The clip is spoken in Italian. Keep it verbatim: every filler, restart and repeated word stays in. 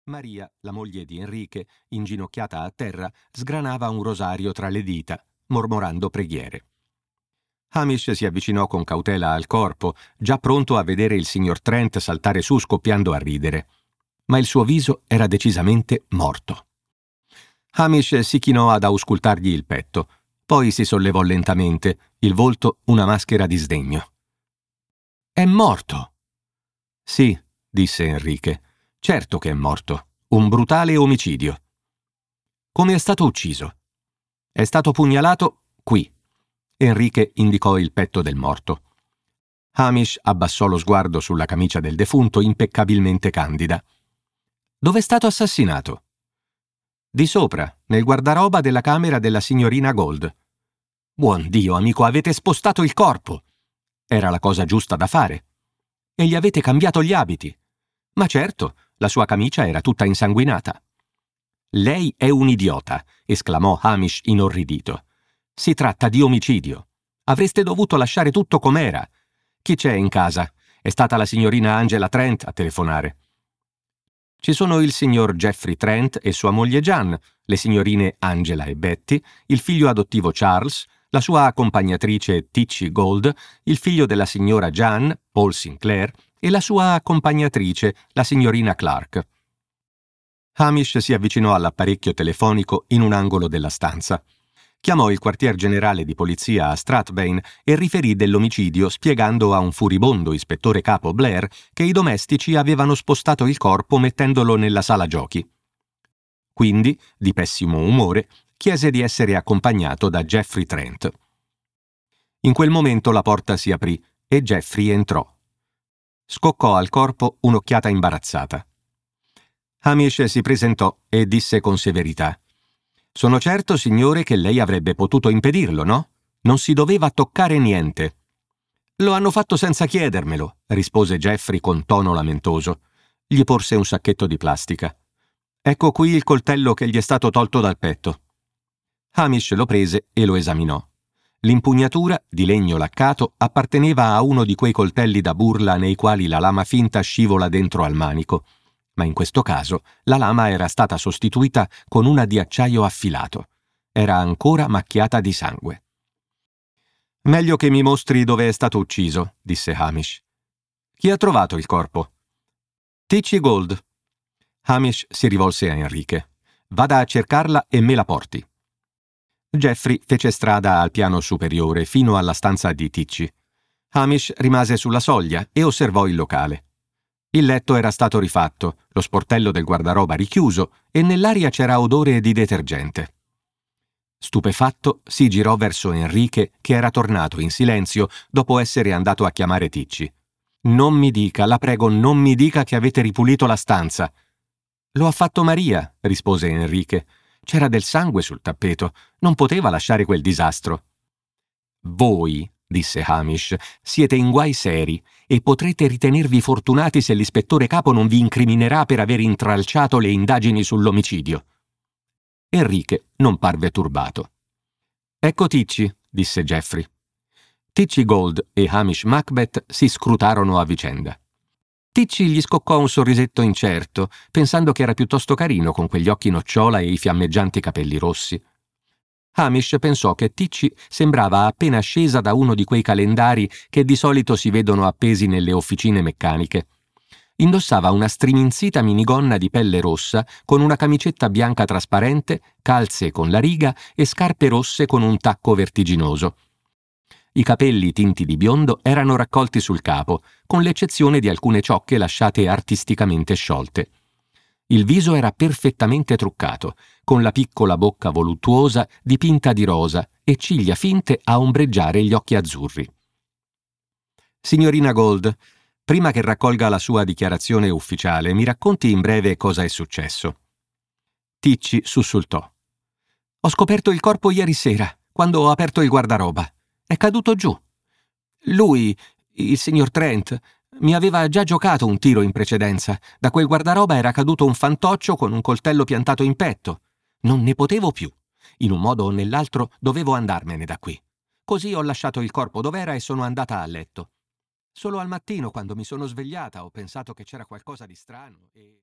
Maria, la moglie di Enrique, inginocchiata a terra, sgranava un rosario tra le dita, mormorando preghiere. Hamish si avvicinò con cautela al corpo, già pronto a vedere il signor Trent saltare su scoppiando a ridere. Ma il suo viso era decisamente morto. Hamish si chinò ad auscultargli il petto, poi si sollevò lentamente, il volto una maschera di sdegno. «È morto!» «Sì», disse Enrique, «certo che è morto. Un brutale omicidio». «Come è stato ucciso?» «È stato pugnalato qui». Enrique indicò il petto del morto. Hamish abbassò lo sguardo sulla camicia del defunto impeccabilmente candida. «Dove è stato assassinato?» «Di sopra, nel guardaroba della camera della signorina Gold». «Buon Dio, amico, avete spostato il corpo!» «Era la cosa giusta da fare». «E gli avete cambiato gli abiti?» «Ma certo, la sua camicia era tutta insanguinata». «Lei è un idiota», esclamò Hamish inorridito. «Si tratta di omicidio. Avreste dovuto lasciare tutto com'era. Chi c'è in casa? È stata la signorina Angela Trent a telefonare». «Ci sono il signor Geoffrey Trent e sua moglie Jan, le signorine Angela e Betty, il figlio adottivo Charles, la sua accompagnatrice Ticci Gold, il figlio della signora Jan, Paul Sinclair, e la sua accompagnatrice, la signorina Clark». Hamish si avvicinò all'apparecchio telefonico in un angolo della stanza. Chiamò il quartier generale di polizia a Strathbane e riferì dell'omicidio spiegando a un furibondo ispettore capo Blair che i domestici avevano spostato il corpo mettendolo nella sala giochi. Quindi, di pessimo umore, chiese di essere accompagnato da Geoffrey Trent. In quel momento la porta si aprì e Geoffrey entrò. Scoccò al corpo un'occhiata imbarazzata. Hamish si presentò e disse con severità: «Sono certo, signore, che lei avrebbe potuto impedirlo, no? Non si doveva toccare niente». «Lo hanno fatto senza chiedermelo», rispose Geoffrey con tono lamentoso. Gli porse un sacchetto di plastica. «Ecco qui il coltello che gli è stato tolto dal petto». Hamish lo prese e lo esaminò. L'impugnatura, di legno laccato, apparteneva a uno di quei coltelli da burla nei quali la lama finta scivola dentro al manico. Ma in questo caso la lama era stata sostituita con una di acciaio affilato. Era ancora macchiata di sangue. «Meglio che mi mostri dove è stato ucciso», disse Hamish. «Chi ha trovato il corpo?» «Ticci Gold». Hamish si rivolse a Enrique. «Vada a cercarla e me la porti». Geoffrey fece strada al piano superiore fino alla stanza di Ticci. Hamish rimase sulla soglia e osservò il locale. Il letto era stato rifatto, lo sportello del guardaroba richiuso e nell'aria c'era odore di detergente. Stupefatto, si girò verso Enrique, che era tornato in silenzio dopo essere andato a chiamare Ticci. «Non mi dica, la prego, non mi dica che avete ripulito la stanza». «Lo ha fatto Maria», rispose Enrique. «C'era del sangue sul tappeto, non poteva lasciare quel disastro». «Voi», disse Hamish, «siete in guai seri e potrete ritenervi fortunati se l'ispettore capo non vi incriminerà per aver intralciato le indagini sull'omicidio». Enrique non parve turbato. «Ecco Ticci», disse Geoffrey. Ticci Gold e Hamish Macbeth si scrutarono a vicenda. Ticci gli scoccò un sorrisetto incerto, pensando che era piuttosto carino con quegli occhi nocciola e i fiammeggianti capelli rossi. Hamish pensò che Ticci sembrava appena scesa da uno di quei calendari che di solito si vedono appesi nelle officine meccaniche. Indossava una striminzita minigonna di pelle rossa con una camicetta bianca trasparente, calze con la riga e scarpe rosse con un tacco vertiginoso. I capelli tinti di biondo erano raccolti sul capo, con l'eccezione di alcune ciocche lasciate artisticamente sciolte. Il viso era perfettamente truccato, con la piccola bocca voluttuosa dipinta di rosa e ciglia finte a ombreggiare gli occhi azzurri. «Signorina Gold, prima che raccolga la sua dichiarazione ufficiale, mi racconti in breve cosa è successo». Ticci sussultò. «Ho scoperto il corpo ieri sera, quando ho aperto il guardaroba. È caduto giù. Lui, il signor Trent, mi aveva già giocato un tiro in precedenza. Da quel guardaroba era caduto un fantoccio con un coltello piantato in petto. Non ne potevo più. In un modo o nell'altro dovevo andarmene da qui. Così ho lasciato il corpo dov'era e sono andata a letto. Solo al mattino, quando mi sono svegliata, ho pensato che c'era qualcosa di strano e...